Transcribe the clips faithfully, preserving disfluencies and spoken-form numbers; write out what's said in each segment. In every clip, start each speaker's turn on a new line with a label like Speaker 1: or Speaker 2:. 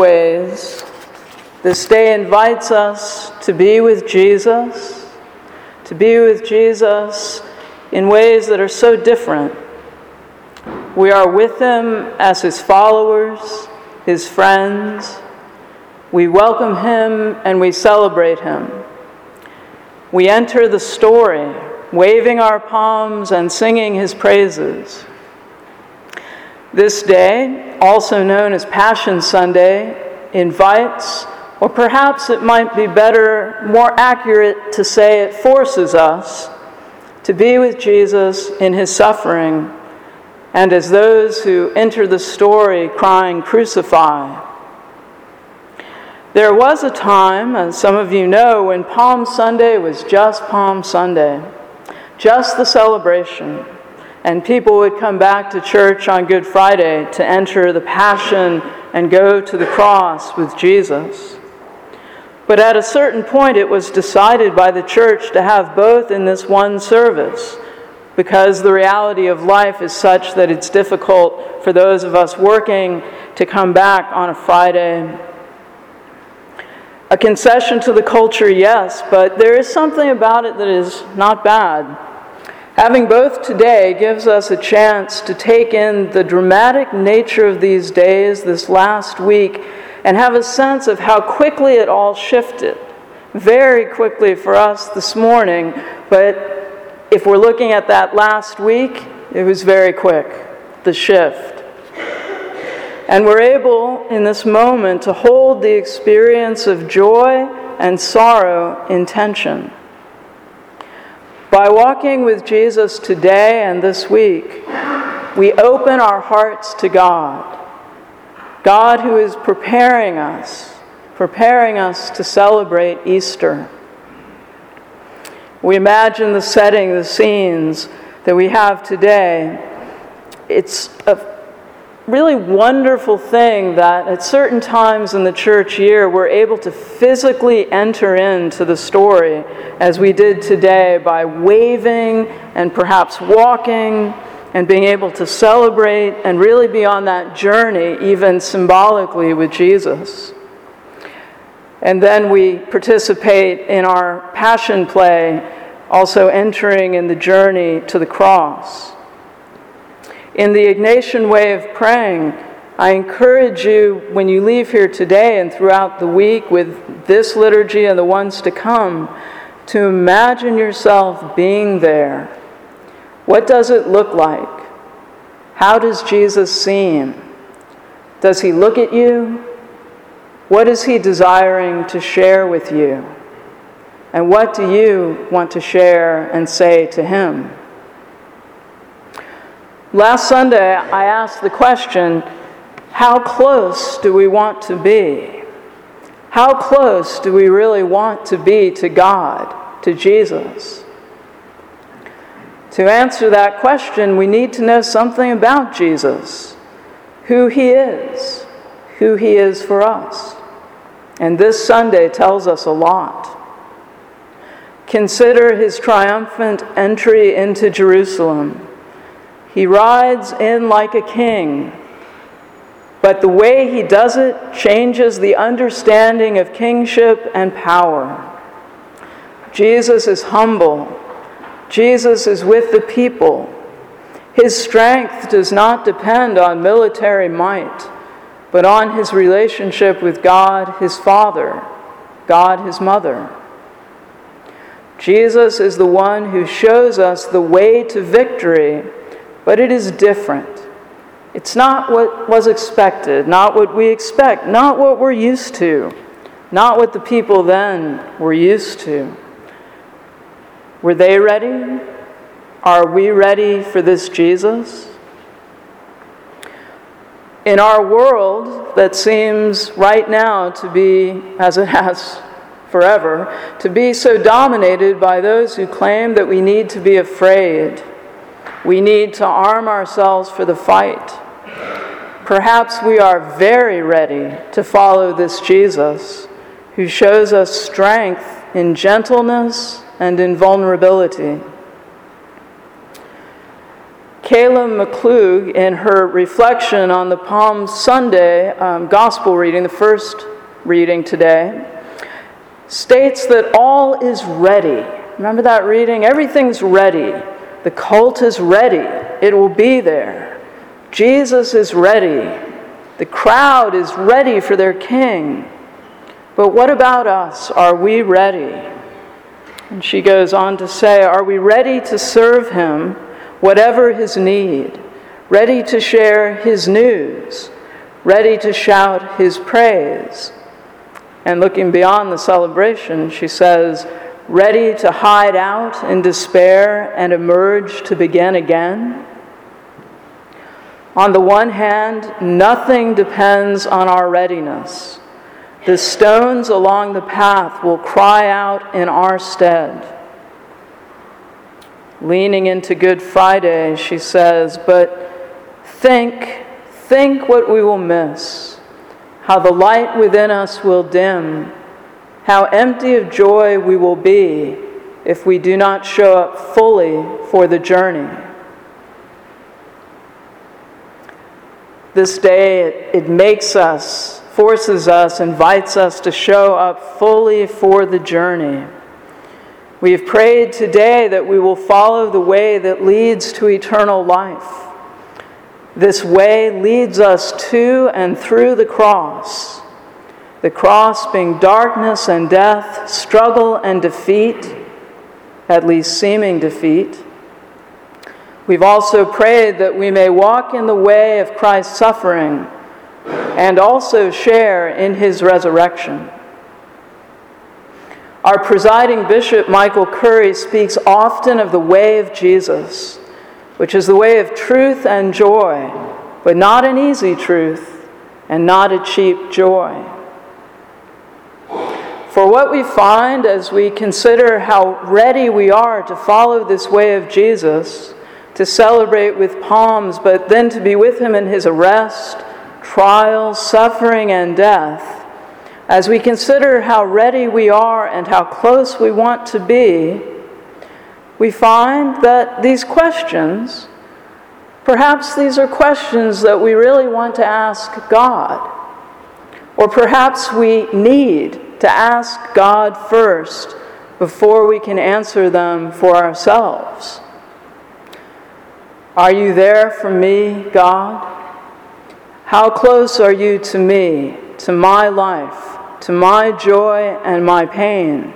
Speaker 1: ways, this day invites us to be with Jesus, to be with Jesus in ways that are so different. We are with him as his followers, his friends. We welcome him and we celebrate him. We enter the story, waving our palms and singing his praises. This day, also known as Passion Sunday, invites, or perhaps it might be better, more accurate to say it forces us to be with Jesus in his suffering, and as those who enter the story crying, "Crucify." There was a time, as some of you know, when Palm Sunday was just Palm Sunday, just the celebration, and people would come back to church on Good Friday to enter the Passion and go to the cross with Jesus. But at a certain point, it was decided by the church to have both in this one service, because the reality of life is such that it's difficult for those of us working to come back on a Friday. A concession to the culture, yes, but there is something about it that is not bad. Having both today gives us a chance to take in the dramatic nature of these days, this last week, and have a sense of how quickly it all shifted. Very quickly for us this morning, but if we're looking at that last week, it was very quick, the shift. And we're able, in this moment, to hold the experience of joy and sorrow in tension. By walking with Jesus today and this week, we open our hearts to God. God who is preparing us, preparing us to celebrate Easter. We imagine the setting, the scenes that we have today. It's a really wonderful thing that at certain times in the church year we're able to physically enter into the story as we did today by waving and perhaps walking and being able to celebrate and really be on that journey even symbolically with Jesus. And then we participate in our Passion play, also entering in the journey to the cross. In the Ignatian way of praying, I encourage you, when you leave here today and throughout the week with this liturgy and the ones to come, to imagine yourself being there. What does it look like? How does Jesus seem? Does he look at you? What is he desiring to share with you? And what do you want to share and say to him? Last Sunday, I asked the question, how close do we want to be? How close do we really want to be to God, to Jesus? To answer that question, we need to know something about Jesus, who he is, who he is for us. And this Sunday tells us a lot. Consider his triumphant entry into Jerusalem. He rides in like a king, but the way he does it changes the understanding of kingship and power. Jesus is humble. Jesus is with the people. His strength does not depend on military might, but on his relationship with God, his Father, God, his Mother. Jesus is the one who shows us the way to victory, but it is different. It's not what was expected, not what we expect, not what we're used to, not what the people then were used to. Were they ready? Are we ready for this Jesus? In our world that seems right now to be, as it has forever, to be so dominated by those who claim that we need to be afraid, we need to arm ourselves for the fight. Perhaps we are very ready to follow this Jesus who shows us strength in gentleness and in vulnerability. Kayla McClug, in her reflection on the Palm Sunday um, gospel reading, the first reading today, states that all is ready. Remember that reading? Everything's ready. The cult is ready. It will be there. Jesus is ready. The crowd is ready for their king. But what about us? Are we ready? And she goes on to say, are we ready to serve him, whatever his need, ready to share his news, ready to shout his praise? And looking beyond the celebration, she says, ready to hide out in despair and emerge to begin again? On the one hand, nothing depends on our readiness. The stones along the path will cry out in our stead. Leaning into Good Friday, she says, but think, think what we will miss, how the light within us will dim, how empty of joy we will be if we do not show up fully for the journey. This day, it, it makes us, forces us, invites us to show up fully for the journey. We have prayed today that we will follow the way that leads to eternal life. This way leads us to and through the cross. The cross being darkness and death, struggle and defeat, at least seeming defeat. We've also prayed that we may walk in the way of Christ's suffering and also share in his resurrection. Our presiding bishop, Michael Curry, speaks often of the way of Jesus, which is the way of truth and joy, but not an easy truth and not a cheap joy. For what we find as we consider how ready we are to follow this way of Jesus, to celebrate with palms, but then to be with him in his arrest, trial, suffering, and death, as we consider how ready we are and how close we want to be, we find that these questions, perhaps these are questions that we really want to ask God, or perhaps we need to ask God first before we can answer them for ourselves. Are you there for me, God? How close are you to me, to my life, to my joy and my pain?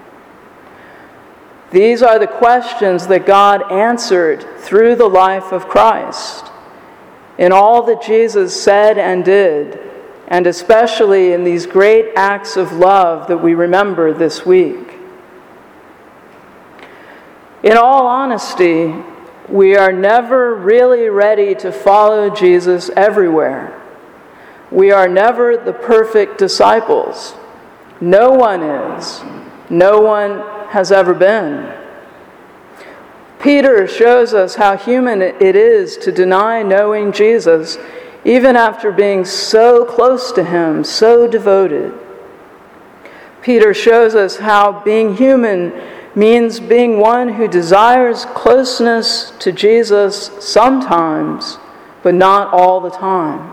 Speaker 1: These are the questions that God answered through the life of Christ, in all that Jesus said and did, and especially in these great acts of love that we remember this week. In all honesty, we are never really ready to follow Jesus everywhere. We are never the perfect disciples. No one is. No one has ever been. Peter shows us how human it is to deny knowing Jesus, even after being so close to him, so devoted. Peter shows us how being human means being one who desires closeness to Jesus sometimes, but not all the time.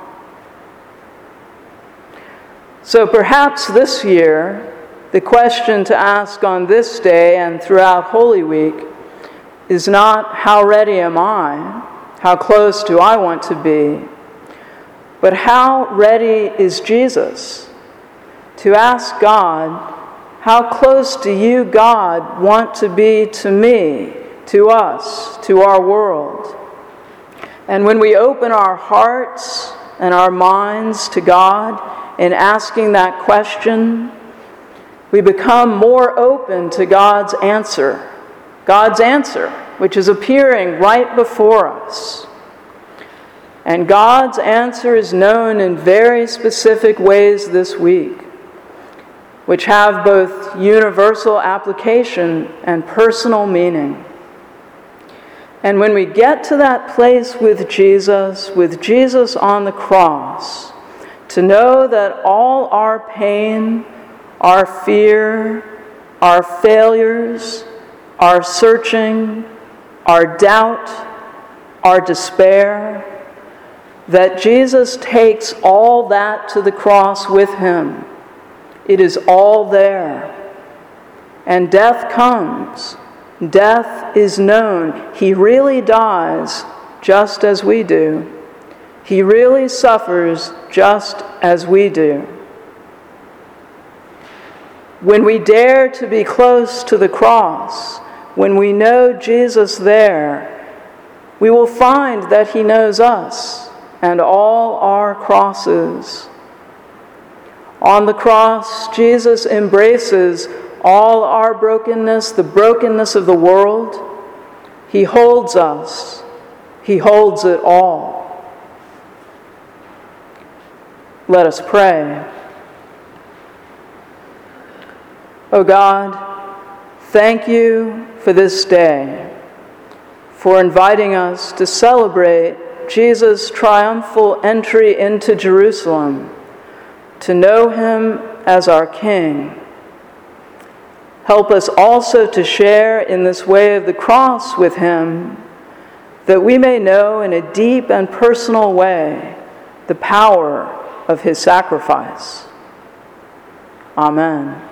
Speaker 1: So perhaps this year, the question to ask on this day and throughout Holy Week is not how ready am I, how close do I want to be, but how ready is Jesus? To ask God, how close do you, God, want to be to me, to us, to our world? And when we open our hearts and our minds to God in asking that question, we become more open to God's answer. God's answer, which is appearing right before us. And God's answer is known in very specific ways this week, which have both universal application and personal meaning. And when we get to that place with Jesus, with Jesus on the cross, to know that all our pain, our fear, our failures, our searching, our doubt, our despair, that Jesus takes all that to the cross with him. It is all there. And death comes. Death is known. He really dies just as we do. He really suffers just as we do. When we dare to be close to the cross, when we know Jesus there, we will find that he knows us and all our crosses. On the cross, Jesus embraces all our brokenness, the brokenness of the world. He holds us. He holds it all. Let us pray. O God, thank you for this day, for inviting us to celebrate Jesus' triumphal entry into Jerusalem, to know him as our King. Help us also to share in this way of the cross with him, that we may know in a deep and personal way the power of his sacrifice. Amen.